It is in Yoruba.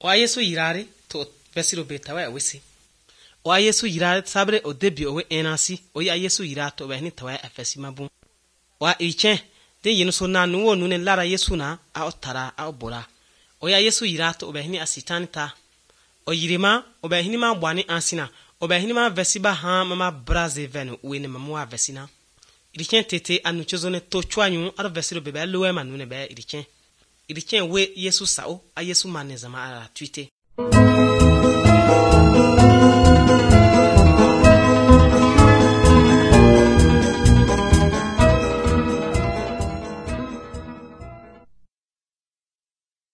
Wa Yesu yirare to vesiro betawa wisi. Wa Yesu yirare sabre o debi owe enasi o ya Yesu yirare to behni tawa afesi mabu. Wa iche de yinu so na nuwo nune lara Yesu na a otara a obora. O ya Yesu yirare to behni asitanita. O yirima o behni ma bwani ansina o behni ma vesiba ha mama braze venu uene mamwa vesina. Irichen tete anu chozone to chwanyu aro vesiro bebe lowe manune be irichen we Yesu sao a Yesu manezama ala twite.